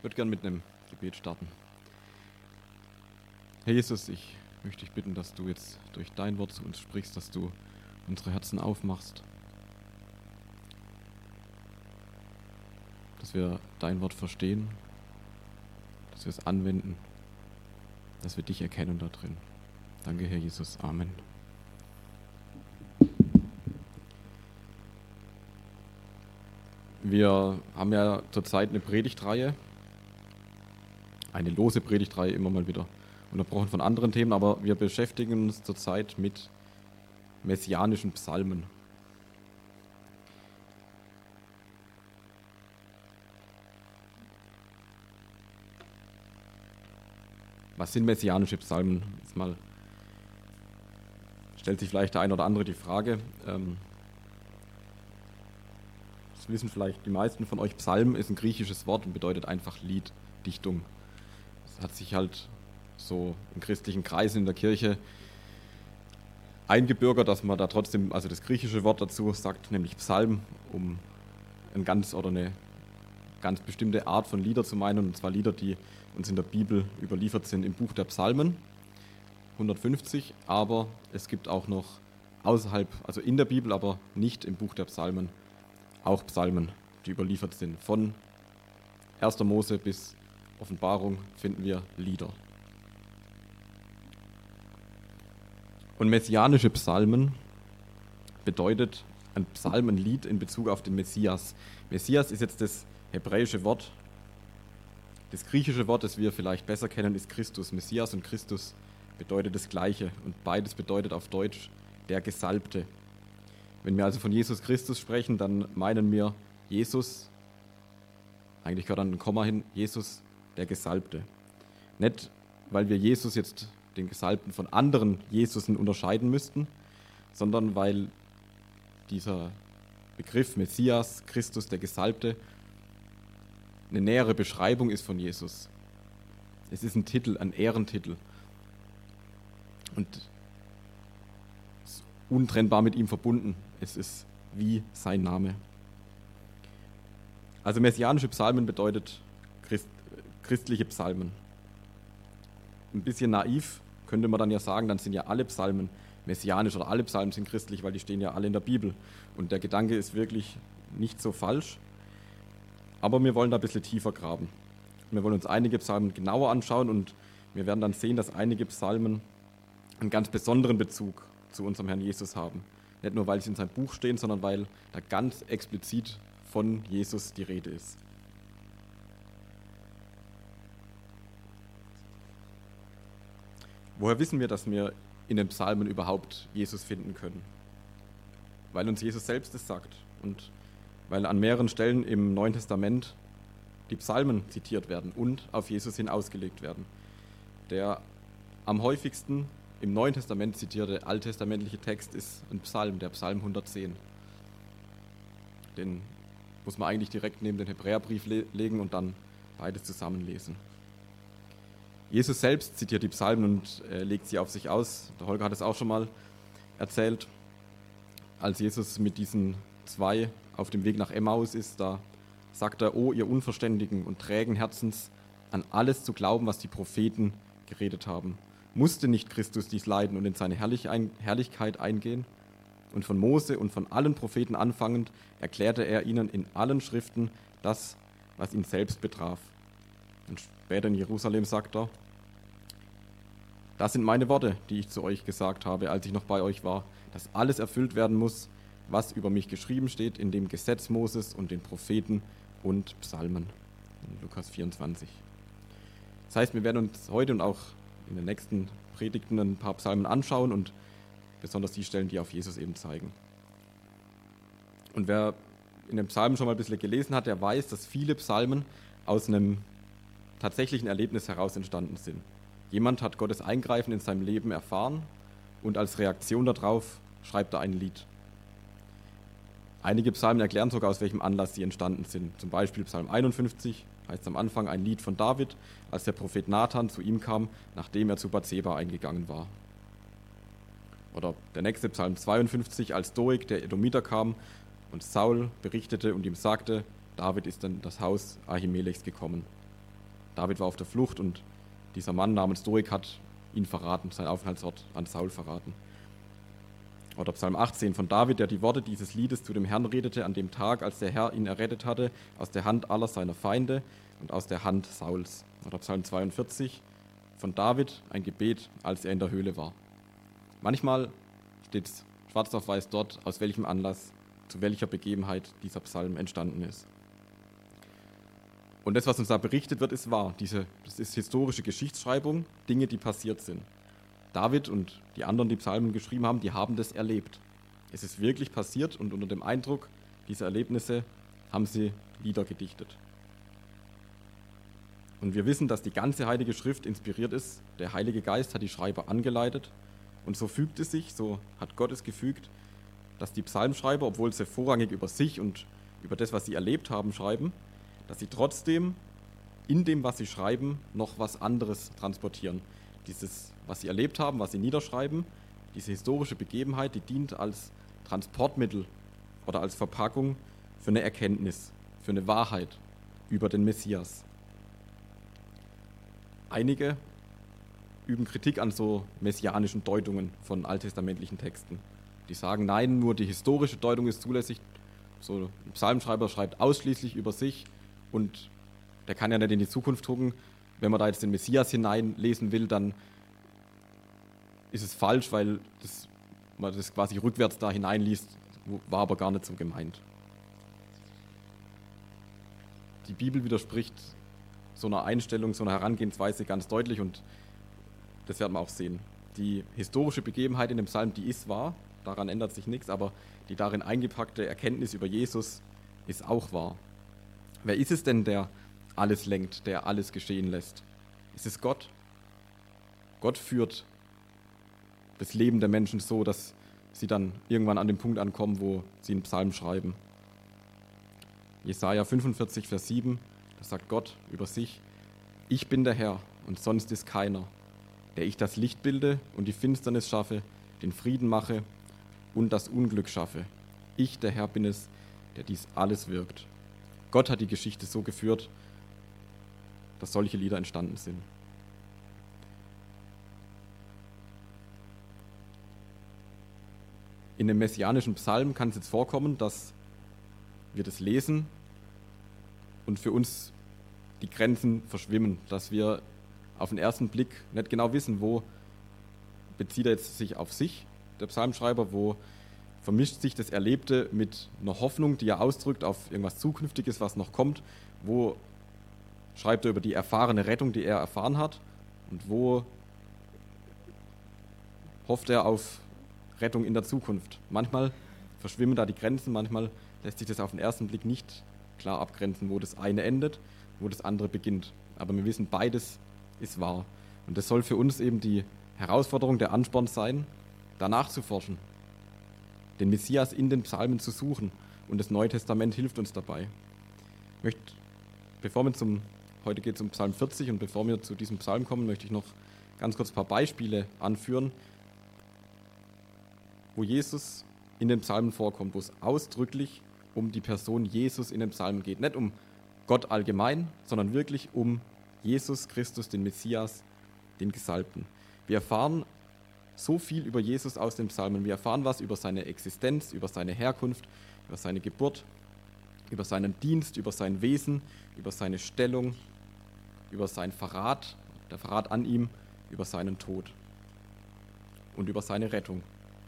würde gerne mit einem Gebet starten. Herr Jesus, ich möchte dich bitten, dass du jetzt durch dein Wort zu uns sprichst, dass du unsere Herzen aufmachst, dass wir dein Wort verstehen, dass wir es anwenden, dass wir dich erkennen da drin. Danke, Herr Jesus. Amen. Wir haben ja zurzeit eine Predigtreihe, eine lose Predigtreihe, immer mal wieder unterbrochen von anderen Themen, aber wir beschäftigen uns zurzeit mit messianischen Psalmen. Was sind messianische Psalmen? Jetzt mal stellt sich vielleicht der eine oder andere die Frage. Das wissen vielleicht die meisten von euch. Psalm ist ein griechisches Wort und bedeutet einfach Lied, Dichtung. Es hat sich halt so in christlichen Kreisen in der Kirche eingebürgert, dass man da trotzdem, also das griechische Wort dazu sagt, nämlich Psalm, um eine ganz bestimmte Art von Lieder zu meinen, und zwar Lieder, die uns in der Bibel überliefert sind im Buch der Psalmen, 150, aber es gibt auch noch außerhalb, also in der Bibel, aber nicht im Buch der Psalmen, auch Psalmen, die überliefert sind. Von 1. Mose bis Offenbarung finden wir Lieder. Und messianische Psalmen bedeutet ein Psalm, ein Lied in Bezug auf den Messias. Messias ist jetzt das hebräische Wort. Das griechische Wort, das wir vielleicht besser kennen, ist Christus. Messias und Christus bedeutet das Gleiche und beides bedeutet auf Deutsch der Gesalbte. Wenn wir also von Jesus Christus sprechen, dann meinen wir Jesus, eigentlich gehört dann ein Komma hin, Jesus der Gesalbte. Nicht, weil wir Jesus jetzt, den Gesalbten, von anderen Jesusen unterscheiden müssten, sondern weil dieser Begriff Messias, Christus der Gesalbte, eine nähere Beschreibung ist von Jesus. Es ist ein Titel, ein Ehrentitel. Und es ist untrennbar mit ihm verbunden. Es ist wie sein Name. Also messianische Psalmen bedeutet christliche Psalmen. Ein bisschen naiv könnte man dann ja sagen, dann sind ja alle Psalmen messianisch oder alle Psalmen sind christlich, weil die stehen ja alle in der Bibel. Und der Gedanke ist wirklich nicht so falsch. Aber wir wollen da ein bisschen tiefer graben. Wir wollen uns einige Psalmen genauer anschauen und wir werden dann sehen, dass einige Psalmen einen ganz besonderen Bezug zu unserem Herrn Jesus haben. Nicht nur, weil sie in seinem Buch stehen, sondern weil da ganz explizit von Jesus die Rede ist. Woher wissen wir, dass wir in den Psalmen überhaupt Jesus finden können? Weil uns Jesus selbst es sagt und weil an mehreren Stellen im Neuen Testament die Psalmen zitiert werden und auf Jesus hin ausgelegt werden. Der am häufigsten im Neuen Testament zitierte alttestamentliche Text ist ein Psalm, der Psalm 110. Den muss man eigentlich direkt neben den Hebräerbrief legen und dann beides zusammenlesen. Jesus selbst zitiert die Psalmen und legt sie auf sich aus. Der Holger hat es auch schon mal erzählt. Als Jesus mit diesen zwei auf dem Weg nach Emmaus ist, da sagt er: O ihr unverständigen und trägen Herzens, an alles zu glauben, was die Propheten geredet haben. Musste nicht Christus dies leiden und in seine Herrlichkeit eingehen? Und von Mose und von allen Propheten anfangend erklärte er ihnen in allen Schriften das, was ihn selbst betraf. Und später in Jerusalem sagt er: Das sind meine Worte, die ich zu euch gesagt habe, als ich noch bei euch war, dass alles erfüllt werden muss, was über mich geschrieben steht in dem Gesetz Moses und den Propheten und Psalmen. In Lukas 24. Das heißt, wir werden uns heute und auch in den nächsten Predigten ein paar Psalmen anschauen und besonders die Stellen, die auf Jesus eben zeigen. Und wer in den Psalmen schon mal ein bisschen gelesen hat, der weiß, dass viele Psalmen aus einem tatsächlichen Erlebnis heraus entstanden sind. Jemand hat Gottes Eingreifen in seinem Leben erfahren und als Reaktion darauf schreibt er ein Lied. Einige Psalmen erklären sogar, aus welchem Anlass sie entstanden sind. Zum Beispiel Psalm 51 heißt am Anfang ein Lied von David, als der Prophet Nathan zu ihm kam, nachdem er zu Bathseba eingegangen war. Oder der nächste Psalm 52, als Doeg, der Edomiter, kam und Saul berichtete und ihm sagte, David ist in das Haus Ahimelechs gekommen. David war auf der Flucht und dieser Mann namens Doeg hat ihn verraten, seinen Aufenthaltsort an Saul verraten. Oder Psalm 18 von David, der die Worte dieses Liedes zu dem Herrn redete an dem Tag, als der Herr ihn errettet hatte aus der Hand aller seiner Feinde und aus der Hand Sauls. Oder Psalm 42 von David, ein Gebet, als er in der Höhle war. Manchmal steht schwarz auf weiß dort, aus welchem Anlass, zu welcher Begebenheit dieser Psalm entstanden ist. Und das, was uns da berichtet wird, ist wahr. Das ist historische Geschichtsschreibung, Dinge, die passiert sind. David und die anderen, die Psalmen geschrieben haben, die haben das erlebt. Es ist wirklich passiert und unter dem Eindruck dieser Erlebnisse haben sie Lieder gedichtet. Und wir wissen, dass die ganze Heilige Schrift inspiriert ist. Der Heilige Geist hat die Schreiber angeleitet. Und so fügt es sich, so hat Gott es gefügt, dass die Psalmschreiber, obwohl sie vorrangig über sich und über das, was sie erlebt haben, schreiben, dass sie trotzdem in dem, was sie schreiben, noch was anderes transportieren. Dieses, was sie erlebt haben, was sie niederschreiben, diese historische Begebenheit, die dient als Transportmittel oder als Verpackung für eine Erkenntnis, für eine Wahrheit über den Messias. Einige üben Kritik an so messianischen Deutungen von alttestamentlichen Texten. Die sagen, nein, nur die historische Deutung ist zulässig. So ein Psalmschreiber schreibt ausschließlich über sich und der kann ja nicht in die Zukunft gucken. Wenn man da jetzt den Messias hineinlesen will, dann ist es falsch, weil man das quasi rückwärts da hineinliest, war aber gar nicht so gemeint. Die Bibel widerspricht so einer Einstellung, so einer Herangehensweise ganz deutlich und das werden wir auch sehen. Die historische Begebenheit in dem Psalm, die ist wahr, daran ändert sich nichts, aber die darin eingepackte Erkenntnis über Jesus ist auch wahr. Wer ist es denn, der alles lenkt, der alles geschehen lässt? Ist es Gott? Gott führt das Leben der Menschen so, dass sie dann irgendwann an dem Punkt ankommen, wo sie einen Psalm schreiben. Jesaja 45, Vers 7, da sagt Gott über sich: Ich bin der Herr und sonst ist keiner, der ich das Licht bilde und die Finsternis schaffe, den Frieden mache und das Unglück schaffe. Ich, der Herr, bin es, der dies alles wirkt. Gott hat die Geschichte so geführt, dass solche Lieder entstanden sind. In dem messianischen Psalm kann es jetzt vorkommen, dass wir das lesen und für uns die Grenzen verschwimmen, dass wir auf den ersten Blick nicht genau wissen, wo bezieht er jetzt sich auf sich, der Psalmschreiber, wo vermischt sich das Erlebte mit einer Hoffnung, die er ausdrückt auf irgendwas Zukünftiges, was noch kommt, wo schreibt er über die erfahrene Rettung, die er erfahren hat und wo hofft er auf Rettung in der Zukunft. Manchmal verschwimmen da die Grenzen, manchmal lässt sich das auf den ersten Blick nicht klar abgrenzen, wo das eine endet, wo das andere beginnt. Aber wir wissen, beides ist wahr. Und das soll für uns eben die Herausforderung, der Ansporn sein, danach zu forschen, den Messias in den Psalmen zu suchen. Und das Neue Testament hilft uns dabei. Ich möchte, heute geht es um Psalm 40 und bevor wir zu diesem Psalm kommen, möchte ich noch ganz kurz ein paar Beispiele anführen, wo Jesus in den Psalmen vorkommt, wo es ausdrücklich um die Person Jesus in den Psalmen geht. Nicht um Gott allgemein, sondern wirklich um Jesus Christus, den Messias, den Gesalbten. Wir erfahren so viel über Jesus aus den Psalmen. Wir erfahren was über seine Existenz, über seine Herkunft, über seine Geburt, über seinen Dienst, über sein Wesen, über seine Stellung, über seinen Verrat, der Verrat an ihm, über seinen Tod und über seine Rettung.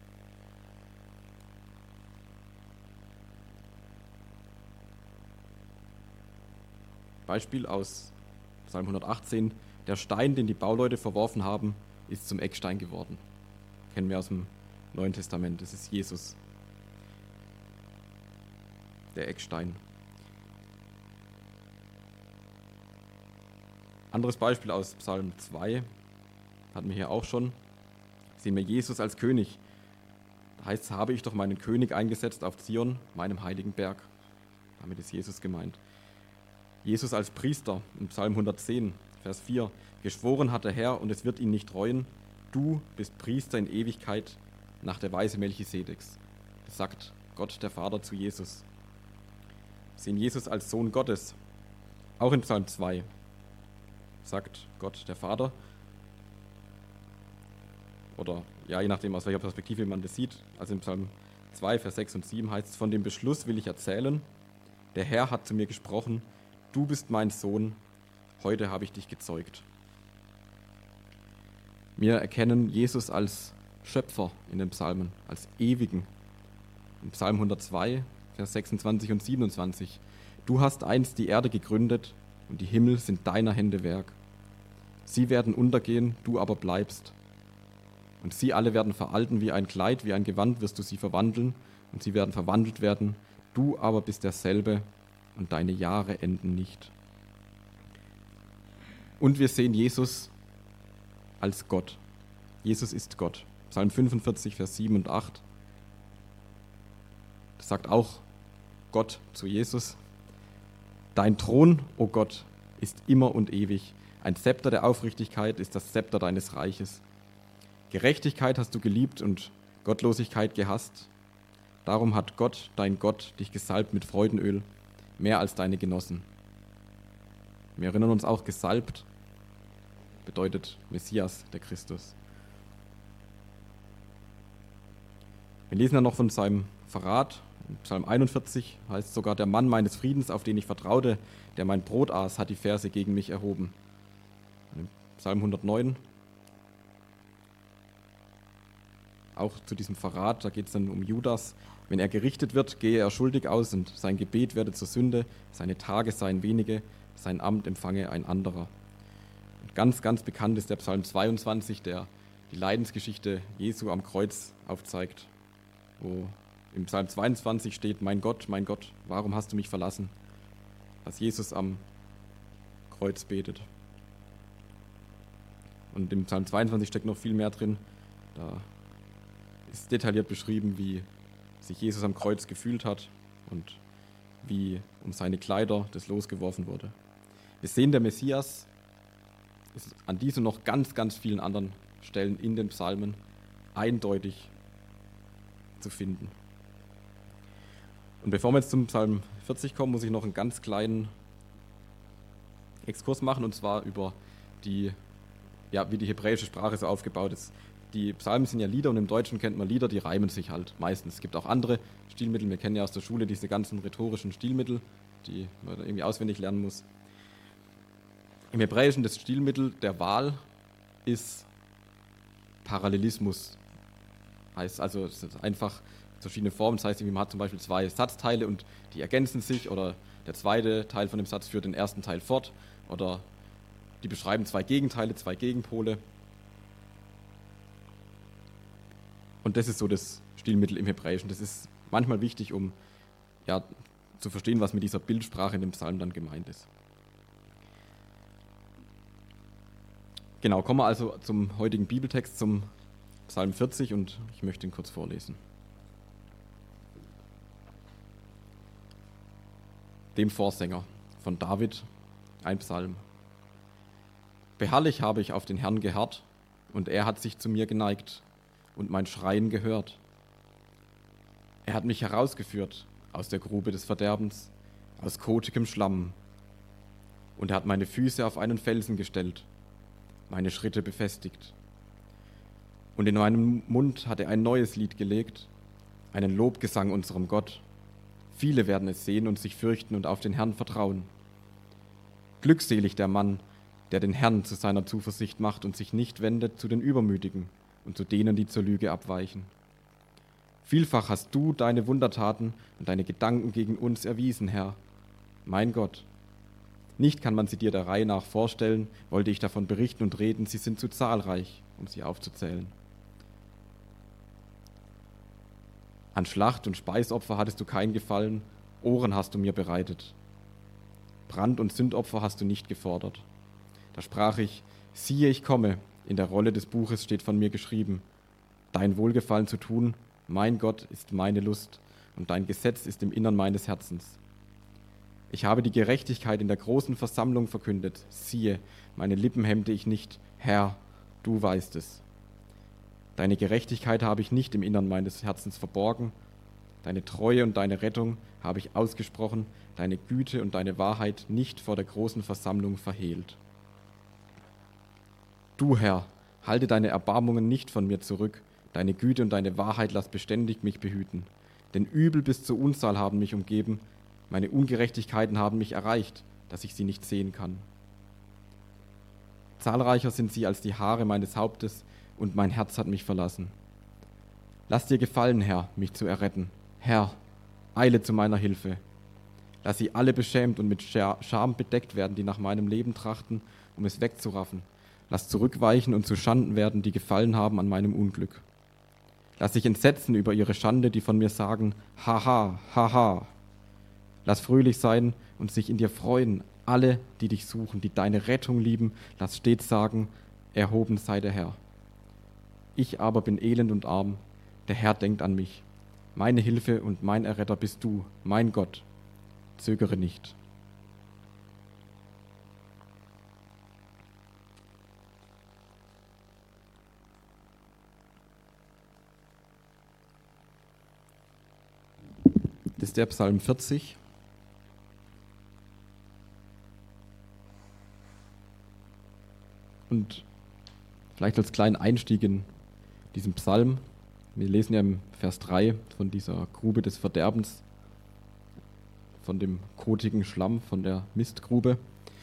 Beispiel aus Psalm 118: Der Stein, den die Bauleute verworfen haben, ist zum Eckstein geworden. Kennen wir aus dem Neuen Testament. Das ist Jesus, der Eckstein. Anderes Beispiel aus Psalm 2, hatten wir hier auch schon, sehen wir Jesus als König. Da heißt es: Habe ich doch meinen König eingesetzt auf Zion, meinem heiligen Berg. Damit ist Jesus gemeint. Jesus als Priester in Psalm 110, Vers 4. Geschworen hat der Herr, und es wird ihn nicht reuen: Du bist Priester in Ewigkeit nach der Weise Melchisedeks. Das sagt Gott der Vater zu Jesus. Wir sehen Jesus als Sohn Gottes, auch in Psalm 2. sagt Gott der Vater. Oder ja, je nachdem, aus welcher Perspektive man das sieht. Also im Psalm 2, Vers 6 und 7 heißt es, von dem Beschluss will ich erzählen. Der Herr hat zu mir gesprochen, du bist mein Sohn, heute habe ich dich gezeugt. Wir erkennen Jesus als Schöpfer in den Psalmen, als Ewigen. Im Psalm 102, Vers 26 und 27. Du hast einst die Erde gegründet und die Himmel sind deiner Hände Werk. Sie werden untergehen, du aber bleibst. Und sie alle werden veralten wie ein Kleid, wie ein Gewand wirst du sie verwandeln und sie werden verwandelt werden. Du aber bist derselbe und deine Jahre enden nicht. Und wir sehen Jesus als Gott. Jesus ist Gott. Psalm 45, Vers 7 und 8. Das sagt auch Gott zu Jesus. Dein Thron, o Gott, ist immer und ewig. Ein Zepter der Aufrichtigkeit ist das Zepter deines Reiches. Gerechtigkeit hast du geliebt und Gottlosigkeit gehasst. Darum hat Gott, dein Gott, dich gesalbt mit Freudenöl, mehr als deine Genossen. Wir erinnern uns auch, gesalbt bedeutet Messias, der Christus. Wir lesen dann noch von seinem Verrat. In Psalm 41 heißt sogar, der Mann meines Friedens, auf den ich vertraute, der mein Brot aß, hat die Verse gegen mich erhoben. Und in Psalm 109 auch zu diesem Verrat, da geht es dann um Judas. Wenn er gerichtet wird, gehe er schuldig aus und sein Gebet werde zur Sünde, seine Tage seien wenige, sein Amt empfange ein anderer. Und ganz, ganz bekannt ist der Psalm 22, der die Leidensgeschichte Jesu am Kreuz aufzeigt, wo im Psalm 22 steht, mein Gott, warum hast du mich verlassen? Was Jesus am Kreuz betet. Und im Psalm 22 steckt noch viel mehr drin. Da ist detailliert beschrieben, wie sich Jesus am Kreuz gefühlt hat und wie um seine Kleider das Los geworfen wurde. Wir sehen, der Messias ist an diesen noch ganz, ganz vielen anderen Stellen in den Psalmen eindeutig zu finden. Und bevor wir jetzt zum Psalm 40 kommen, muss ich noch einen ganz kleinen Exkurs machen, und zwar über wie die hebräische Sprache so aufgebaut ist. Die Psalmen sind ja Lieder, und im Deutschen kennt man Lieder, die reimen sich halt meistens. Es gibt auch andere Stilmittel, wir kennen ja aus der Schule diese ganzen rhetorischen Stilmittel, die man irgendwie auswendig lernen muss. Im Hebräischen das Stilmittel der Wahl ist Parallelismus. Heißt also, es sind einfach verschiedene Formen. Das heißt, man hat zum Beispiel zwei Satzteile und die ergänzen sich, oder der zweite Teil von dem Satz führt den ersten Teil fort, oder die beschreiben zwei Gegenteile, zwei Gegenpole. Und das ist so das Stilmittel im Hebräischen. Das ist manchmal wichtig, um zu verstehen, was mit dieser Bildsprache in dem Psalm dann gemeint ist. Genau, kommen wir also zum heutigen Bibeltext, zum Psalm 40, und ich möchte ihn kurz vorlesen. Dem Vorsänger von David, ein Psalm. Beharrlich habe ich auf den Herrn geharrt, und er hat sich zu mir geneigt und mein Schreien gehört. Er hat mich herausgeführt aus der Grube des Verderbens, aus kotigem Schlamm, und er hat meine Füße auf einen Felsen gestellt, meine Schritte befestigt. Und in meinem Mund hat er ein neues Lied gelegt, einen Lobgesang unserem Gott. Viele werden es sehen und sich fürchten und auf den Herrn vertrauen. Glückselig der Mann, der den Herrn zu seiner Zuversicht macht und sich nicht wendet zu den Übermütigen und zu denen, die zur Lüge abweichen. Vielfach hast du deine Wundertaten und deine Gedanken gegen uns erwiesen, Herr, mein Gott. Nicht kann man sie dir der Reihe nach vorstellen, wollte ich davon berichten und reden, sie sind zu zahlreich, um sie aufzuzählen. An Schlacht- und Speisopfer hattest du kein Gefallen, Ohren hast du mir bereitet. Brand- und Sündopfer hast du nicht gefordert. Da sprach ich, siehe, ich komme, in der Rolle des Buches steht von mir geschrieben, dein Wohlgefallen zu tun, mein Gott, ist meine Lust, und dein Gesetz ist im Innern meines Herzens. Ich habe die Gerechtigkeit in der großen Versammlung verkündet. Siehe, meine Lippen hemmte ich nicht. Herr, du weißt es. Deine Gerechtigkeit habe ich nicht im Innern meines Herzens verborgen. Deine Treue und deine Rettung habe ich ausgesprochen. Deine Güte und deine Wahrheit nicht vor der großen Versammlung verhehlt. Du, Herr, halte deine Erbarmungen nicht von mir zurück. Deine Güte und deine Wahrheit lass beständig mich behüten. Denn Übel bis zur Unzahl haben mich umgeben. Meine Ungerechtigkeiten haben mich erreicht, dass ich sie nicht sehen kann. Zahlreicher sind sie als die Haare meines Hauptes, und mein Herz hat mich verlassen. Lass dir gefallen, Herr, mich zu erretten. Herr, eile zu meiner Hilfe. Lass sie alle beschämt und mit Scham bedeckt werden, die nach meinem Leben trachten, um es wegzuraffen. Lass zurückweichen und zu Schanden werden, die gefallen haben an meinem Unglück. Lass sich entsetzen über ihre Schande, die von mir sagen, haha, haha. Lass fröhlich sein und sich in dir freuen, alle, die dich suchen, die deine Rettung lieben. Lass stets sagen, erhoben sei der Herr. Ich aber bin elend und arm, der Herr denkt an mich. Meine Hilfe und mein Erretter bist du, mein Gott. Zögere nicht. Das ist der Psalm 40. Und vielleicht als kleinen Einstieg in diesen Psalm. Wir lesen ja im Vers 3 von dieser Grube des Verderbens, von dem kotigen Schlamm, von der Mistgrube.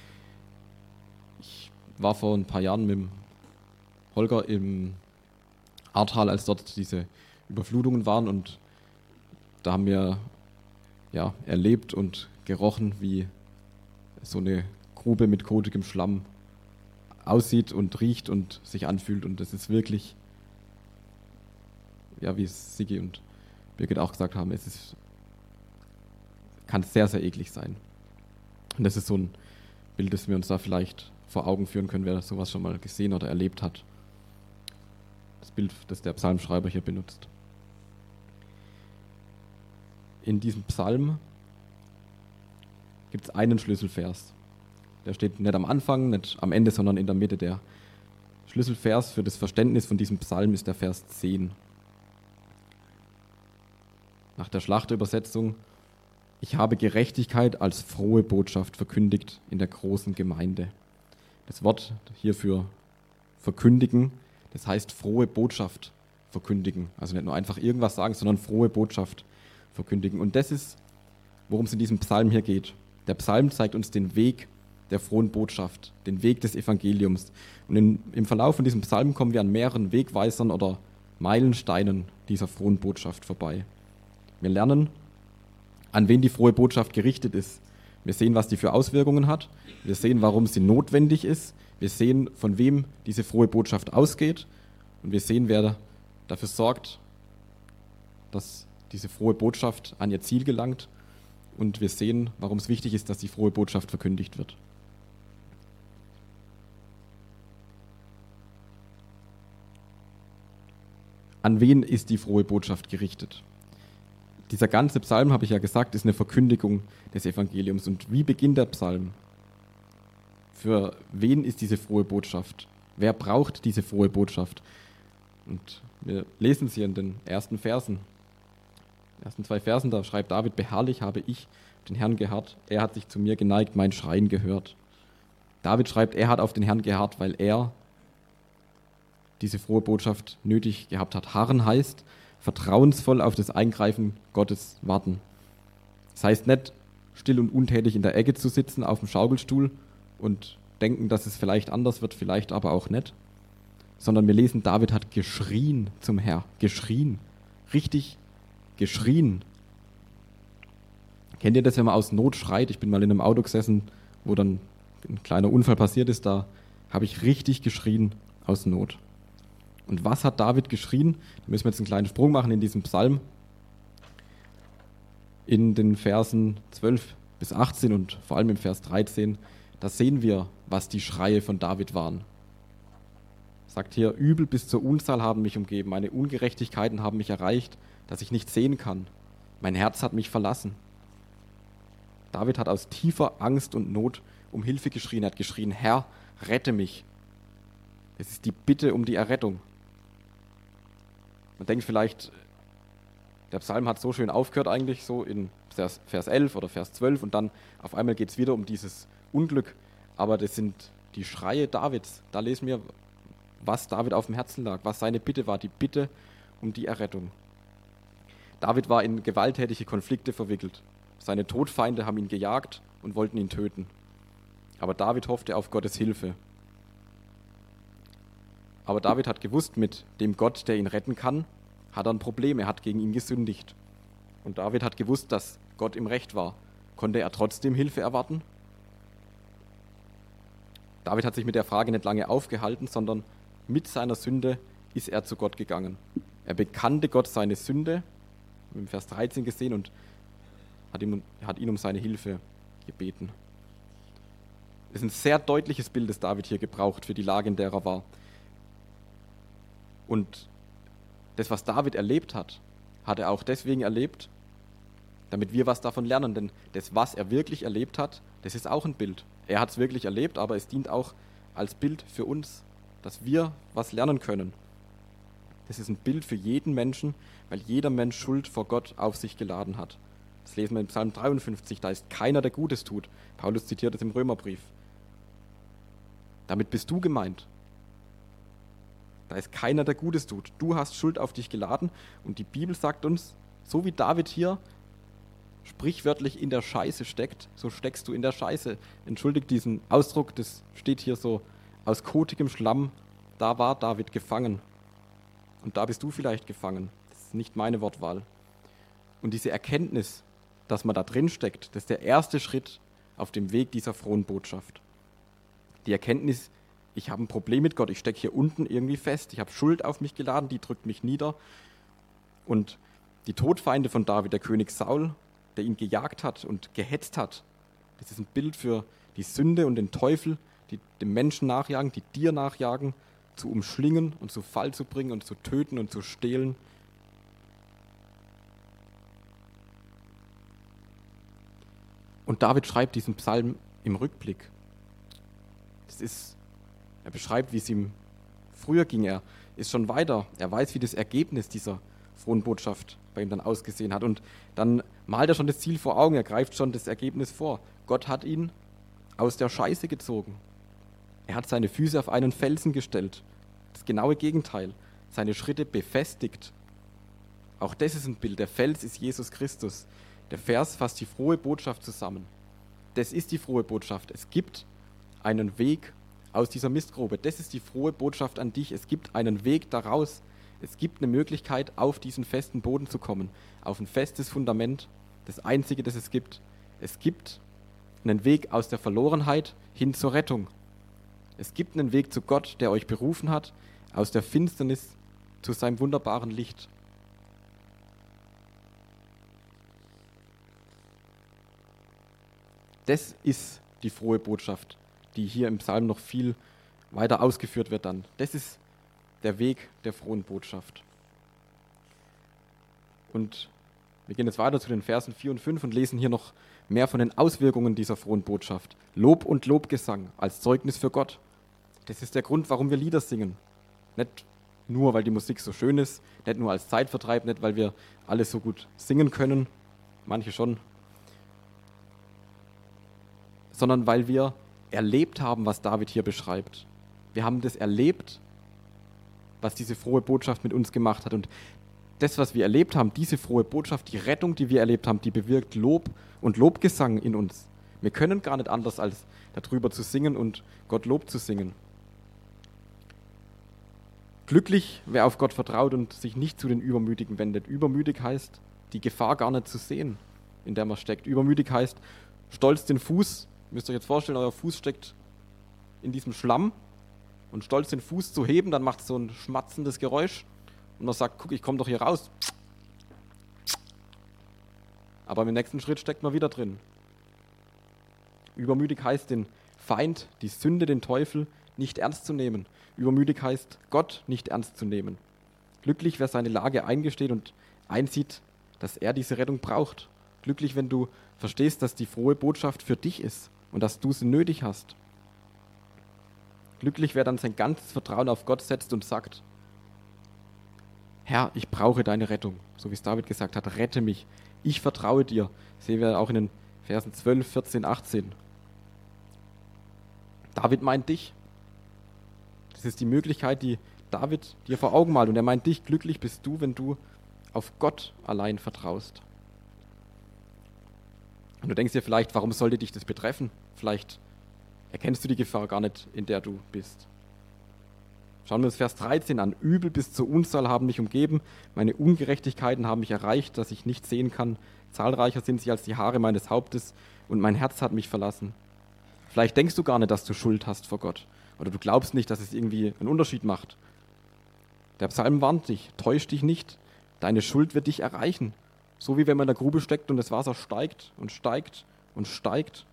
Ich war vor ein paar Jahren mit dem Holger im Ahrtal, als dort diese Überflutungen waren, und da haben wir erlebt und gerochen, wie so eine Grube mit kotigem Schlamm aussieht und riecht und sich anfühlt. Und das ist wirklich, wie es Sigi und Birgit auch gesagt haben, kann sehr, sehr eklig sein. Und das ist so ein Bild, das wir uns da vielleicht vor Augen führen können, wer sowas schon mal gesehen oder erlebt hat. Das Bild, das der Psalmschreiber hier benutzt. In diesem Psalm gibt es einen Schlüsselvers. Der steht nicht am Anfang, nicht am Ende, sondern in der Mitte. Der Schlüsselvers für das Verständnis von diesem Psalm ist der Vers 10. Nach der Schlachterübersetzung: Ich habe Gerechtigkeit als frohe Botschaft verkündigt in der großen Gemeinde. Das Wort hierfür verkündigen, das heißt frohe Botschaft verkündigen. Also nicht nur einfach irgendwas sagen, sondern frohe Botschaft verkündigen. Und das ist, worum es in diesem Psalm hier geht. Der Psalm zeigt uns den Weg der frohen Botschaft, den Weg des Evangeliums. Und im Verlauf von diesem Psalm kommen wir an mehreren Wegweisern oder Meilensteinen dieser frohen Botschaft vorbei. Wir lernen, an wen die frohe Botschaft gerichtet ist. Wir sehen, was die für Auswirkungen hat. Wir sehen, warum sie notwendig ist. Wir sehen, von wem diese frohe Botschaft ausgeht. Und wir sehen, wer dafür sorgt, dass diese frohe Botschaft an ihr Ziel gelangt. Und wir sehen, warum es wichtig ist, dass die frohe Botschaft verkündigt wird. An wen ist die frohe Botschaft gerichtet? Dieser ganze Psalm, habe ich ja gesagt, ist eine Verkündigung des Evangeliums. Und wie beginnt der Psalm? Für wen ist diese frohe Botschaft? Wer braucht diese frohe Botschaft? Und wir lesen sie in den ersten Versen. Die ersten 2 Versen, da schreibt David: Beharrlich habe ich den Herrn geharrt, er hat sich zu mir geneigt, mein Schreien gehört. David schreibt, er hat auf den Herrn geharrt, weil er diese frohe Botschaft nötig gehabt hat. Harren heißt, vertrauensvoll auf das Eingreifen Gottes warten. Das heißt nicht, still und untätig in der Ecke zu sitzen auf dem Schaukelstuhl und denken, dass es vielleicht anders wird, vielleicht aber auch nicht, sondern wir lesen, David hat geschrien zum Herrn, geschrien, richtig geschrien. Kennt ihr das, wenn man aus Not schreit? Ich bin mal in einem Auto gesessen, wo dann ein kleiner Unfall passiert ist, da habe ich richtig geschrien aus Not. Und was hat David geschrien? Da müssen wir jetzt einen kleinen Sprung machen in diesem Psalm. In den Versen 12 bis 18 und vor allem im Vers 13, da sehen wir, was die Schreie von David waren. Sagt hier, Übel bis zur Unzahl haben mich umgeben, meine Ungerechtigkeiten haben mich erreicht, dass ich nicht sehen kann. Mein Herz hat mich verlassen. David hat aus tiefer Angst und Not um Hilfe geschrien. Er hat geschrien, Herr, rette mich. Es ist die Bitte um die Errettung. Man denkt vielleicht, der Psalm hat so schön aufgehört eigentlich, so in Vers 11 oder Vers 12 und dann auf einmal geht es wieder um dieses Unglück. Aber das sind die Schreie Davids. Da lesen wir, was David auf dem Herzen lag, was seine Bitte war, die Bitte um die Errettung. David war in gewalttätige Konflikte verwickelt. Seine Todfeinde haben ihn gejagt und wollten ihn töten. Aber David hoffte auf Gottes Hilfe. Aber David hat gewusst, mit dem Gott, der ihn retten kann, hat er ein Problem. Er hat gegen ihn gesündigt. Und David hat gewusst, dass Gott im Recht war. Konnte er trotzdem Hilfe erwarten? David hat sich mit der Frage nicht lange aufgehalten, sondern mit seiner Sünde ist er zu Gott gegangen. Er bekannte Gott seine Sünde, im Vers 13 gesehen, und hat ihn um seine Hilfe gebeten. Das ist ein sehr deutliches Bild, das David hier gebraucht für die Lage, in der er war. Und das, was David erlebt hat, hat er auch deswegen erlebt, damit wir was davon lernen. Denn das, was er wirklich erlebt hat, das ist auch ein Bild. Er hat es wirklich erlebt, aber es dient auch als Bild für uns, dass wir was lernen können. Das ist ein Bild für jeden Menschen, weil jeder Mensch Schuld vor Gott auf sich geladen hat. Das lesen wir in Psalm 53, da ist keiner, der Gutes tut. Paulus zitiert es im Römerbrief. Damit bist du gemeint. Da ist keiner, der Gutes tut. Du hast Schuld auf dich geladen und die Bibel sagt uns, so wie David hier sprichwörtlich in der Scheiße steckt, so steckst du in der Scheiße. Entschuldigt diesen Ausdruck, das steht hier so, aus kotigem Schlamm, da war David gefangen. Und da bist du vielleicht gefangen. Das ist nicht meine Wortwahl. Und diese Erkenntnis, dass man da drin steckt, das ist der erste Schritt auf dem Weg dieser frohen Botschaft. Die Erkenntnis, ich habe ein Problem mit Gott, ich stecke hier unten irgendwie fest, ich habe Schuld auf mich geladen, die drückt mich nieder. Und die Todfeinde von David, der König Saul, der ihn gejagt hat und gehetzt hat, das ist ein Bild für die Sünde und den Teufel, die dem Menschen nachjagen, die dir nachjagen, zu umschlingen und zu Fall zu bringen und zu töten und zu stehlen. Und David schreibt diesen Psalm im Rückblick. Er beschreibt, wie es ihm früher ging. Er ist schon weiter. Er weiß, wie das Ergebnis dieser frohen Botschaft bei ihm dann ausgesehen hat. Und dann malt er schon das Ziel vor Augen. Er greift schon das Ergebnis vor. Gott hat ihn aus der Scheiße gezogen. Er hat seine Füße auf einen Felsen gestellt. Das genaue Gegenteil. Seine Schritte befestigt. Auch das ist ein Bild. Der Fels ist Jesus Christus. Der Vers fasst die frohe Botschaft zusammen. Das ist die frohe Botschaft. Es gibt einen Weg aus dieser Mistgrube. Das ist die frohe Botschaft an dich. Es gibt einen Weg daraus. Es gibt eine Möglichkeit, auf diesen festen Boden zu kommen. Auf ein festes Fundament. Das Einzige, das es gibt. Es gibt einen Weg aus der Verlorenheit hin zur Rettung. Es gibt einen Weg zu Gott, der euch berufen hat, aus der Finsternis zu seinem wunderbaren Licht. Das ist die frohe Botschaft, die hier im Psalm noch viel weiter ausgeführt wird dann. Das ist der Weg der frohen Botschaft. Und wir gehen jetzt weiter zu den Versen 4 und 5 und lesen hier noch mehr von den Auswirkungen dieser frohen Botschaft. Lob und Lobgesang als Zeugnis für Gott. Das ist der Grund, warum wir Lieder singen. Nicht nur, weil die Musik so schön ist, nicht nur als Zeitvertreib, nicht, weil wir alles so gut singen können, manche schon, sondern weil wir erlebt haben, was David hier beschreibt. Wir haben das erlebt, was diese frohe Botschaft mit uns gemacht hat. Und das, was wir erlebt haben, diese frohe Botschaft, die Rettung, die wir erlebt haben, die bewirkt Lob und Lobgesang in uns. Wir können gar nicht anders, als darüber zu singen und Gott Lob zu singen. Glücklich, wer auf Gott vertraut und sich nicht zu den Übermütigen wendet. Übermütig heißt, die Gefahr gar nicht zu sehen, in der man steckt. Übermütig heißt, stolz den Fuß, müsst ihr euch jetzt vorstellen, euer Fuß steckt in diesem Schlamm und stolz den Fuß zu heben, dann macht es so ein schmatzendes Geräusch und man sagt, guck, ich komme doch hier raus. Aber im nächsten Schritt steckt man wieder drin. Übermütig heißt, den Feind, die Sünde, den Teufel nicht ernst zu nehmen. Übermütig heißt, Gott nicht ernst zu nehmen. Glücklich, wer seine Lage eingesteht und einsieht, dass er diese Rettung braucht. Glücklich, wenn du verstehst, dass die frohe Botschaft für dich ist und dass du sie nötig hast. Glücklich, wer dann sein ganzes Vertrauen auf Gott setzt und sagt, Herr, ich brauche deine Rettung. So wie es David gesagt hat, rette mich. Ich vertraue dir. Das sehen wir auch in den Versen 12, 14, 18. David meint dich. Das Das ist die Möglichkeit, die David dir vor Augen malt. Und er meint dich, glücklich bist du, wenn du auf Gott allein vertraust. Und du denkst dir vielleicht, warum sollte dich das betreffen? Vielleicht erkennst du die Gefahr gar nicht, in der du bist. Schauen wir uns Vers 13 an. Übel bis zur Unzahl haben mich umgeben, meine Ungerechtigkeiten haben mich erreicht, dass ich nicht sehen kann. Zahlreicher sind sie als die Haare meines Hauptes und mein Herz hat mich verlassen. Vielleicht denkst du gar nicht, dass du Schuld hast vor Gott. Oder du glaubst nicht, dass es irgendwie einen Unterschied macht. Der Psalm warnt dich, täusch dich nicht, deine Schuld wird dich erreichen. So wie wenn man in der Grube steckt und das Wasser steigt und steigt und steigt.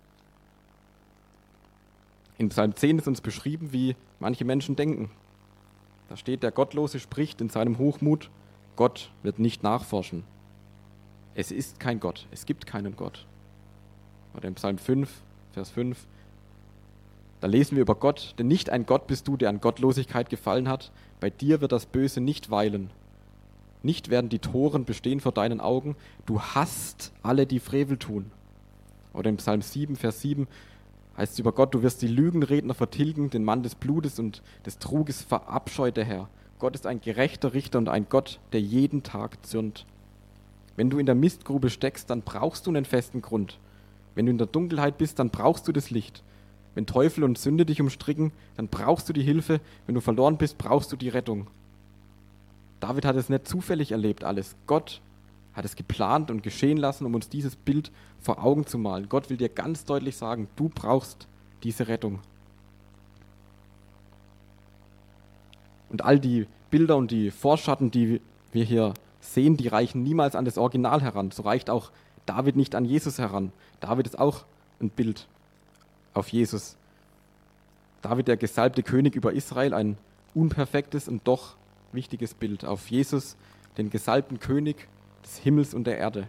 In Psalm 10 ist uns beschrieben, wie manche Menschen denken. Da steht, der Gottlose spricht in seinem Hochmut, Gott wird nicht nachforschen. Es ist kein Gott, es gibt keinen Gott. Oder in Psalm 5, Vers 5, da lesen wir über Gott, denn nicht ein Gott bist du, der an Gottlosigkeit gefallen hat, bei dir wird das Böse nicht weilen. Nicht werden die Toren bestehen vor deinen Augen, du hasst alle, die Frevel tun. Oder in Psalm 7, Vers 7 heißt es über Gott, du wirst die Lügenredner vertilgen, den Mann des Blutes und des Truges verabscheut der Herr. Gott ist ein gerechter Richter und ein Gott, der jeden Tag zürnt. Wenn du in der Mistgrube steckst, dann brauchst du einen festen Grund. Wenn du in der Dunkelheit bist, dann brauchst du das Licht. Wenn Teufel und Sünde dich umstricken, dann brauchst du die Hilfe. Wenn du verloren bist, brauchst du die Rettung. David hat es nicht zufällig erlebt alles. Gott hat es geplant und geschehen lassen, um uns dieses Bild vor Augen zu malen. Gott will dir ganz deutlich sagen, du brauchst diese Rettung. Und all die Bilder und die Vorschatten, die wir hier sehen, die reichen niemals an das Original heran. So reicht auch David nicht an Jesus heran. David ist auch ein Bild auf Jesus. David, der gesalbte König über Israel, ein unperfektes und doch wichtiges Bild auf Jesus, den gesalbten König des Himmels und der Erde.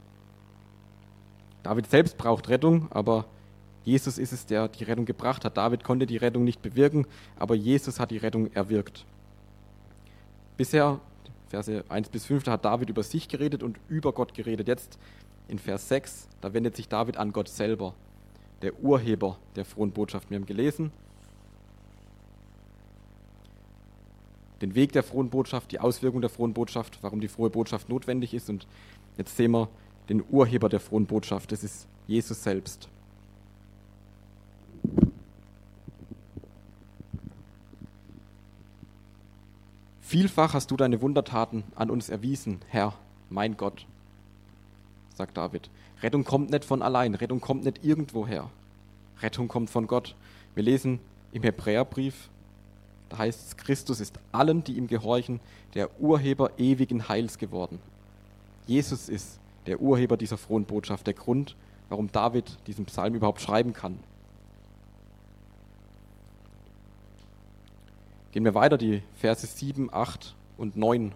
David selbst braucht Rettung, aber Jesus ist es, der die Rettung gebracht hat. David konnte die Rettung nicht bewirken, aber Jesus hat die Rettung erwirkt. Bisher, Verse 1 bis 5, da hat David über sich geredet und über Gott geredet. Jetzt in Vers 6, da wendet sich David an Gott selber, der Urheber der frohen Botschaft. Wir haben gelesen, den Weg der frohen Botschaft, die Auswirkung der frohen Botschaft, warum die frohe Botschaft notwendig ist. Und jetzt sehen wir den Urheber der frohen Botschaft, das ist Jesus selbst. Vielfach hast du deine Wundertaten an uns erwiesen, Herr, mein Gott, sagt David. Rettung kommt nicht von allein, Rettung kommt nicht irgendwoher. Rettung kommt von Gott. Wir lesen im Hebräerbrief, da heißt es, Christus ist allen, die ihm gehorchen, der Urheber ewigen Heils geworden. Jesus ist der Urheber dieser frohen Botschaft, der Grund, warum David diesen Psalm überhaupt schreiben kann. Gehen wir weiter, die Verse 7, 8 und 9.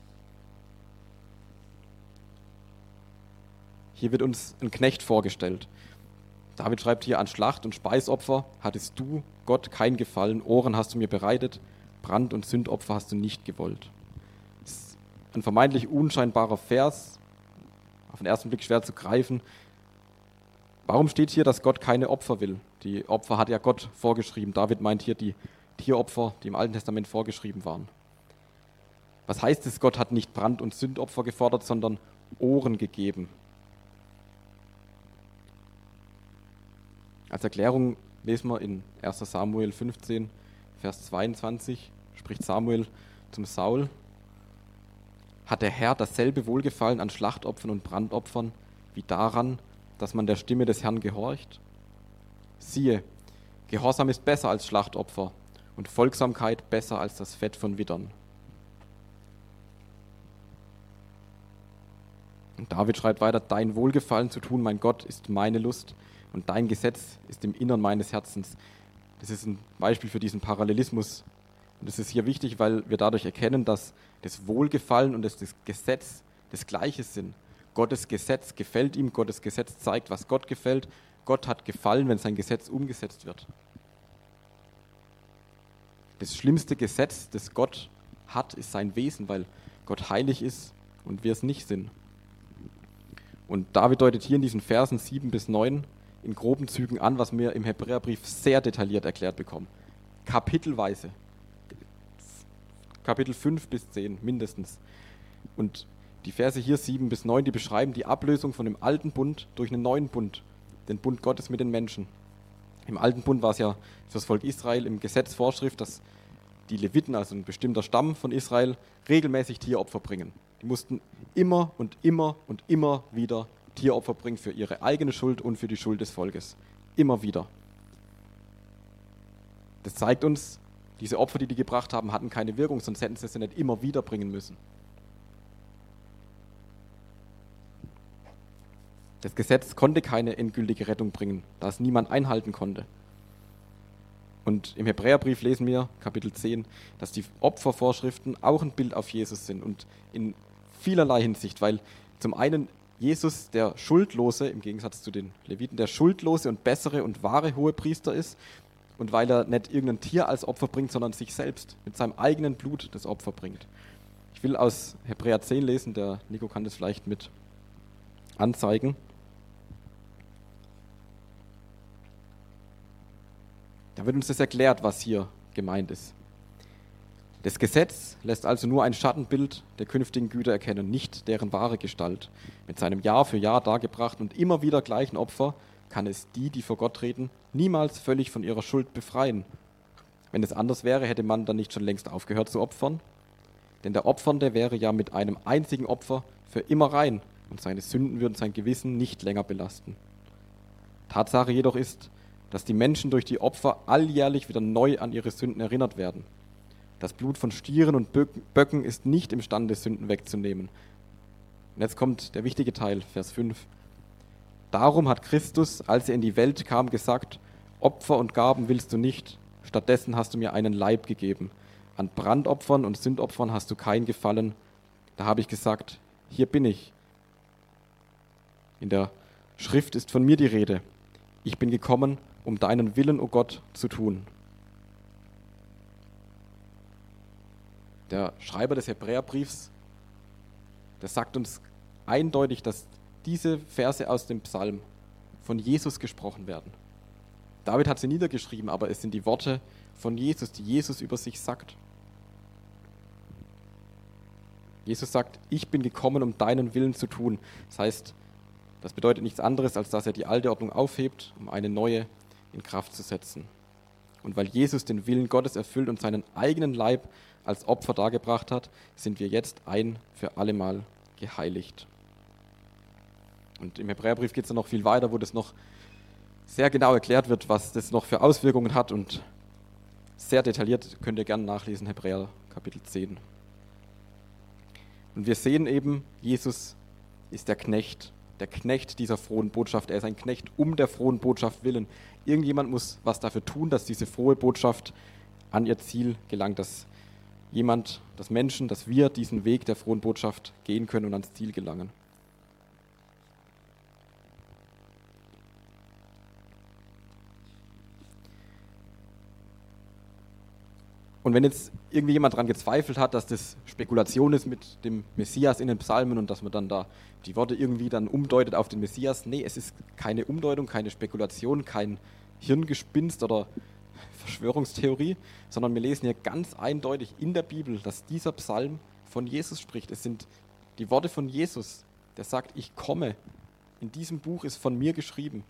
Hier wird uns ein Knecht vorgestellt. David schreibt hier, an Schlacht- und Speisopfer hattest du, Gott, kein Gefallen, Ohren hast du mir bereitet, Brand- und Sündopfer hast du nicht gewollt. Das ist ein vermeintlich unscheinbarer Vers, auf den ersten Blick schwer zu greifen. Warum steht hier, dass Gott keine Opfer will? Die Opfer hat ja Gott vorgeschrieben. David meint hier die Tieropfer, die im Alten Testament vorgeschrieben waren. Was heißt es, Gott hat nicht Brand- und Sündopfer gefordert, sondern Ohren gegeben? Als Erklärung lesen wir in 1. Samuel 15, Vers 22, spricht Samuel zum Saul: Hat der Herr dasselbe Wohlgefallen an Schlachtopfern und Brandopfern wie daran, dass man der Stimme des Herrn gehorcht? Siehe, Gehorsam ist besser als Schlachtopfer und Folgsamkeit besser als das Fett von Widdern. Und David schreibt weiter, dein Wohlgefallen zu tun, mein Gott, ist meine Lust und dein Gesetz ist im Innern meines Herzens. Das ist ein Beispiel für diesen Parallelismus. Und das ist hier wichtig, weil wir dadurch erkennen, dass das Wohlgefallen und das Gesetz das Gleiche sind. Gottes Gesetz gefällt ihm, Gottes Gesetz zeigt, was Gott gefällt. Gott hat Gefallen, wenn sein Gesetz umgesetzt wird. Das schlimmste Gesetz, das Gott hat, ist sein Wesen, weil Gott heilig ist und wir es nicht sind. Und David deutet hier in diesen Versen 7 bis 9 in groben Zügen an, was wir im Hebräerbrief sehr detailliert erklärt bekommen. kapitelweise. Kapitel 5 bis 10 mindestens. Und die Verse hier 7 bis 9, die beschreiben die Ablösung von dem alten Bund durch einen neuen Bund, den Bund Gottes mit den Menschen. Im alten Bund war es ja für das Volk Israel im Gesetz Vorschrift, dass die Leviten, also ein bestimmter Stamm von Israel, regelmäßig Tieropfer bringen. Die mussten immer und immer und immer wieder Tieropfer bringen für ihre eigene Schuld und für die Schuld des Volkes. Immer wieder. Das zeigt uns, diese Opfer, die gebracht haben, hatten keine Wirkung, sonst hätten sie sie nicht immer wieder bringen müssen. Das Gesetz konnte keine endgültige Rettung bringen, da es niemand einhalten konnte. Und im Hebräerbrief lesen wir, Kapitel 10, dass die Opfervorschriften auch ein Bild auf Jesus sind und in vielerlei Hinsicht, weil zum einen Jesus der Schuldlose, im Gegensatz zu den Leviten, der schuldlose und bessere und wahre Hohepriester ist und weil er nicht irgendein Tier als Opfer bringt, sondern sich selbst mit seinem eigenen Blut das Opfer bringt. Ich will aus Hebräer 10 lesen, der Nico kann das vielleicht mit anzeigen. Da wird uns das erklärt, was hier gemeint ist. Das Gesetz lässt also nur ein Schattenbild der künftigen Güter erkennen, nicht deren wahre Gestalt. Mit seinem Jahr für Jahr dargebrachten und immer wieder gleichen Opfer kann es die vor Gott treten, niemals völlig von ihrer Schuld befreien. Wenn es anders wäre, hätte man dann nicht schon längst aufgehört zu opfern? Denn der Opfernde wäre ja mit einem einzigen Opfer für immer rein und seine Sünden würden sein Gewissen nicht länger belasten. Tatsache jedoch ist, dass die Menschen durch die Opfer alljährlich wieder neu an ihre Sünden erinnert werden. Das Blut von Stieren und Böcken ist nicht imstande, Sünden wegzunehmen. Und jetzt kommt der wichtige Teil, Vers 5. Darum hat Christus, als er in die Welt kam, gesagt, Opfer und Gaben willst du nicht, stattdessen hast du mir einen Leib gegeben. An Brandopfern und Sündopfern hast du kein Gefallen. Da habe ich gesagt, hier bin ich. In der Schrift ist von mir die Rede. Ich bin gekommen, um deinen Willen, o Gott, zu tun. Der Schreiber des Hebräerbriefs, der sagt uns eindeutig, dass diese Verse aus dem Psalm von Jesus gesprochen werden. David hat sie niedergeschrieben, aber es sind die Worte von Jesus, die Jesus über sich sagt. Jesus sagt, ich bin gekommen, um deinen Willen zu tun. Das heißt, das bedeutet nichts anderes, als dass er die alte Ordnung aufhebt, um eine neue in Kraft zu setzen. Und weil Jesus den Willen Gottes erfüllt und seinen eigenen Leib als Opfer dargebracht hat, sind wir jetzt ein für allemal geheiligt. Und im Hebräerbrief geht es dann noch viel weiter, wo das noch sehr genau erklärt wird, was das noch für Auswirkungen hat und sehr detailliert könnt ihr gerne nachlesen, Hebräer Kapitel 10. Und wir sehen eben, Jesus ist der Knecht dieser frohen Botschaft. Er ist ein Knecht um der frohen Botschaft willen. Irgendjemand muss was dafür tun, dass diese frohe Botschaft an ihr Ziel gelangt, dass Menschen, dass wir diesen Weg der frohen Botschaft gehen können und ans Ziel gelangen. Und wenn jetzt irgendwie jemand daran gezweifelt hat, dass das Spekulation ist mit dem Messias in den Psalmen und dass man dann da die Worte irgendwie dann umdeutet auf den Messias, nee, es ist keine Umdeutung, keine Spekulation, kein Hirngespinst oder Verschwörungstheorie, sondern wir lesen hier ganz eindeutig in der Bibel, dass dieser Psalm von Jesus spricht. Es sind die Worte von Jesus, der sagt, ich komme. In diesem Buch ist von mir geschrieben.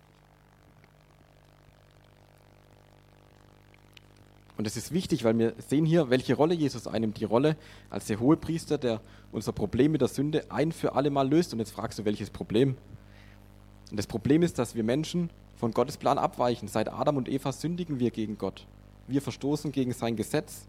Und das ist wichtig, weil wir sehen hier, welche Rolle Jesus einnimmt. Die Rolle als der Hohepriester, der unser Problem mit der Sünde ein für alle Mal löst. Und jetzt fragst du, welches Problem? Und das Problem ist, dass wir Menschen von Gottes Plan abweichen. Seit Adam und Eva sündigen wir gegen Gott. Wir verstoßen gegen sein Gesetz.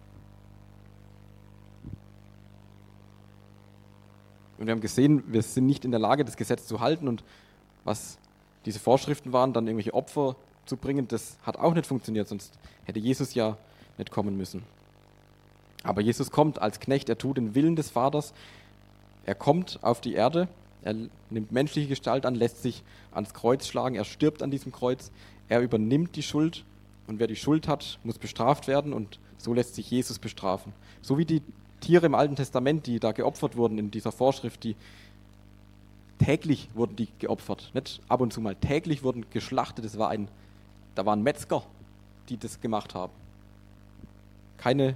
Und wir haben gesehen, wir sind nicht in der Lage, das Gesetz zu halten. Und was diese Vorschriften waren, dann irgendwelche Opfer zu bringen, das hat auch nicht funktioniert, sonst hätte Jesus ja nicht kommen müssen. Aber Jesus kommt als Knecht, er tut den Willen des Vaters, er kommt auf die Erde, er nimmt menschliche Gestalt an, lässt sich ans Kreuz schlagen, er stirbt an diesem Kreuz, er übernimmt die Schuld und wer die Schuld hat, muss bestraft werden und so lässt sich Jesus bestrafen. So wie die Tiere im Alten Testament, die da geopfert wurden in dieser Vorschrift, die täglich wurden die geopfert, nicht ab und zu mal, täglich wurden geschlachtet, da war ein Metzger, die das gemacht haben. Keine,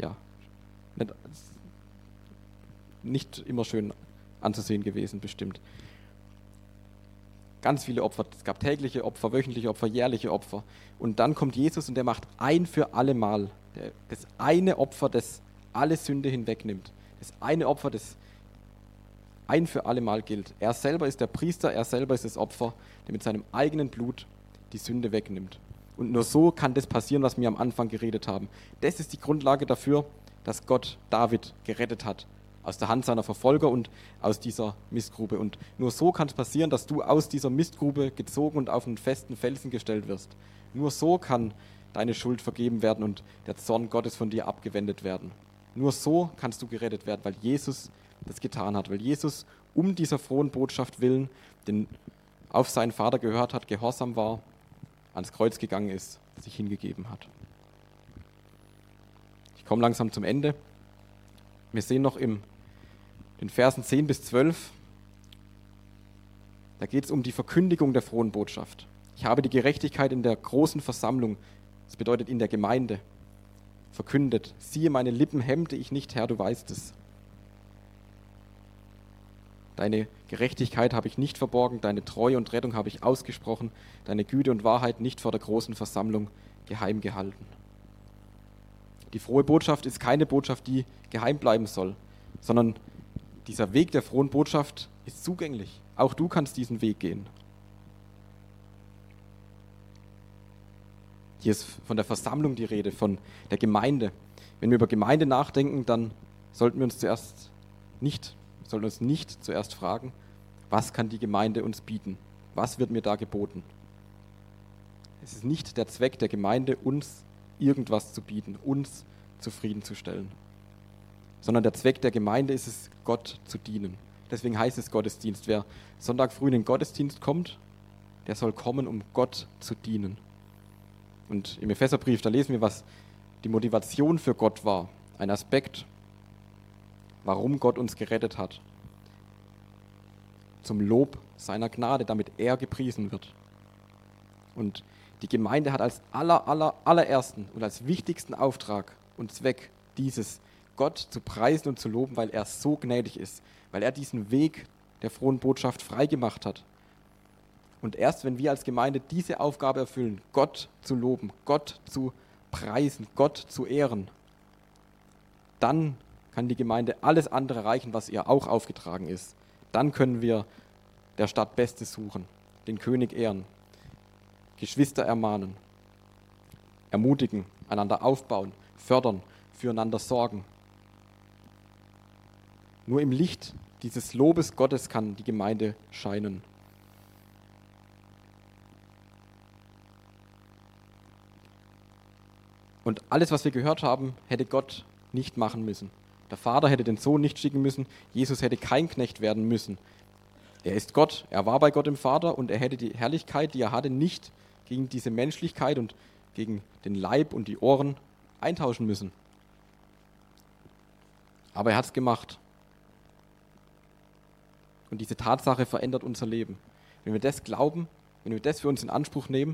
nicht immer schön anzusehen gewesen, bestimmt. Ganz viele Opfer. Es gab tägliche Opfer, wöchentliche Opfer, jährliche Opfer. Und dann kommt Jesus und der macht ein für alle Mal das eine Opfer, das alle Sünde hinwegnimmt. Das eine Opfer, das ein für alle Mal gilt. Er selber ist der Priester, er selber ist das Opfer, der mit seinem eigenen Blut die Sünde wegnimmt. Und nur so kann das passieren, was wir am Anfang geredet haben. Das ist die Grundlage dafür, dass Gott David gerettet hat. Aus der Hand seiner Verfolger und aus dieser Mistgrube. Und nur so kann es passieren, dass du aus dieser Mistgrube gezogen und auf einen festen Felsen gestellt wirst. Nur so kann deine Schuld vergeben werden und der Zorn Gottes von dir abgewendet werden. Nur so kannst du gerettet werden, weil Jesus das getan hat. Weil Jesus um dieser frohen Botschaft willen, den auf seinen Vater gehört hat, gehorsam war, ans Kreuz gegangen ist, sich hingegeben hat. Ich komme langsam zum Ende. Wir sehen noch in den Versen 10 bis 12, da geht es um die Verkündigung der frohen Botschaft. Ich habe die Gerechtigkeit in der großen Versammlung, das bedeutet in der Gemeinde, verkündet. Siehe, meine Lippen hemmte ich nicht, Herr, du weißt es. Deine Gerechtigkeit habe ich nicht verborgen, deine Treue und Rettung habe ich ausgesprochen, deine Güte und Wahrheit nicht vor der großen Versammlung geheim gehalten. Die frohe Botschaft ist keine Botschaft, die geheim bleiben soll, sondern dieser Weg der frohen Botschaft ist zugänglich. Auch du kannst diesen Weg gehen. Hier ist von der Versammlung die Rede, von der Gemeinde. Wenn wir über Gemeinde nachdenken, dann sollten wir uns nicht zuerst fragen, was kann die Gemeinde uns bieten? Was wird mir da geboten? Es ist nicht der Zweck der Gemeinde, uns irgendwas zu bieten, uns zufriedenzustellen, sondern der Zweck der Gemeinde ist es, Gott zu dienen. Deswegen heißt es Gottesdienst. Wer Sonntag früh in den Gottesdienst kommt, der soll kommen, um Gott zu dienen. Und im Epheserbrief, da lesen wir, was die Motivation für Gott war. Ein Aspekt, warum Gott uns gerettet hat. Zum Lob seiner Gnade, damit er gepriesen wird. Und die Gemeinde hat als allerersten und als wichtigsten Auftrag und Zweck dieses, Gott zu preisen und zu loben, weil er so gnädig ist, weil er diesen Weg der frohen Botschaft freigemacht hat. Und erst wenn wir als Gemeinde diese Aufgabe erfüllen, Gott zu loben, Gott zu preisen, Gott zu ehren, dann kann die Gemeinde alles andere erreichen, was ihr auch aufgetragen ist. Dann können wir der Stadt Bestes suchen, den König ehren, Geschwister ermahnen, ermutigen, einander aufbauen, fördern, füreinander sorgen. Nur im Licht dieses Lobes Gottes kann die Gemeinde scheinen. Und alles, was wir gehört haben, hätte Gott nicht machen müssen. Der Vater hätte den Sohn nicht schicken müssen. Jesus hätte kein Knecht werden müssen. Er ist Gott, er war bei Gott im Vater und er hätte die Herrlichkeit, die er hatte, nicht gegen diese Menschlichkeit und gegen den Leib und die Ohren eintauschen müssen. Aber er hat es gemacht. Und diese Tatsache verändert unser Leben. Wenn wir das glauben, wenn wir das für uns in Anspruch nehmen,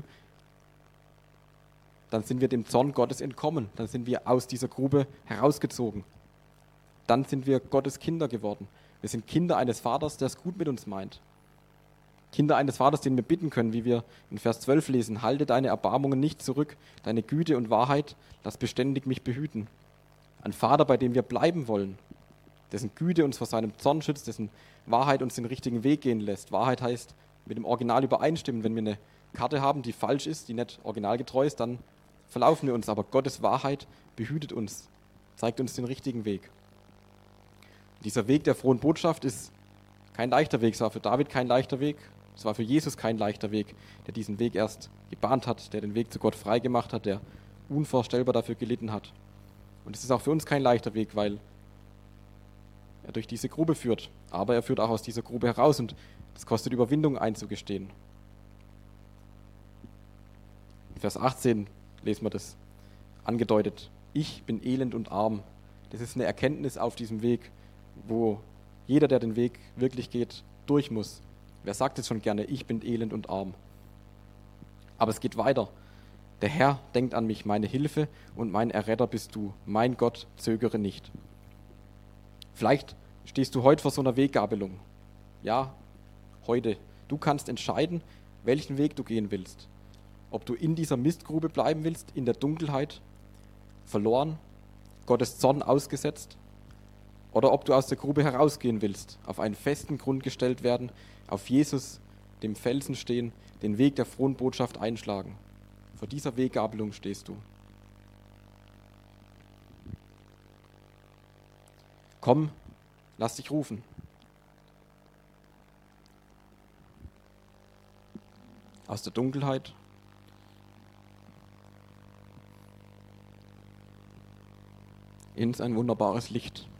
dann sind wir dem Zorn Gottes entkommen. Dann sind wir aus dieser Grube herausgezogen. Dann sind wir Gottes Kinder geworden. Wir sind Kinder eines Vaters, der es gut mit uns meint. Kinder eines Vaters, den wir bitten können, wie wir in Vers 12 lesen: Halte deine Erbarmungen nicht zurück, deine Güte und Wahrheit, lass beständig mich behüten. Ein Vater, bei dem wir bleiben wollen, dessen Güte uns vor seinem Zorn schützt, dessen Wahrheit uns den richtigen Weg gehen lässt. Wahrheit heißt, mit dem Original übereinstimmen. Wenn wir eine Karte haben, die falsch ist, die nicht originalgetreu ist, dann verlaufen wir uns. Aber Gottes Wahrheit behütet uns, zeigt uns den richtigen Weg. Dieser Weg der frohen Botschaft ist kein leichter Weg. Es war für David kein leichter Weg. Es war für Jesus kein leichter Weg, der diesen Weg erst gebahnt hat, der den Weg zu Gott freigemacht hat, der unvorstellbar dafür gelitten hat. Und es ist auch für uns kein leichter Weg, weil er durch diese Grube führt. Aber er führt auch aus dieser Grube heraus und es kostet Überwindung einzugestehen. In Vers 18 lesen wir das angedeutet. Ich bin elend und arm. Das ist eine Erkenntnis auf diesem Weg, wo jeder, der den Weg wirklich geht, durch muss. Wer sagt es schon gerne, ich bin elend und arm? Aber es geht weiter. Der Herr denkt an mich, meine Hilfe und mein Erretter bist du. Mein Gott, zögere nicht. Vielleicht stehst du heute vor so einer Weggabelung. Ja, heute. Du kannst entscheiden, welchen Weg du gehen willst. Ob du in dieser Mistgrube bleiben willst, in der Dunkelheit, verloren, Gottes Zorn ausgesetzt, oder ob du aus der Grube herausgehen willst, auf einen festen Grund gestellt werden, auf Jesus, dem Felsen stehen, den Weg der frohen Botschaft einschlagen. Vor dieser Weggabelung stehst du. Komm, lass dich rufen. Aus der Dunkelheit. In sein wunderbares Licht.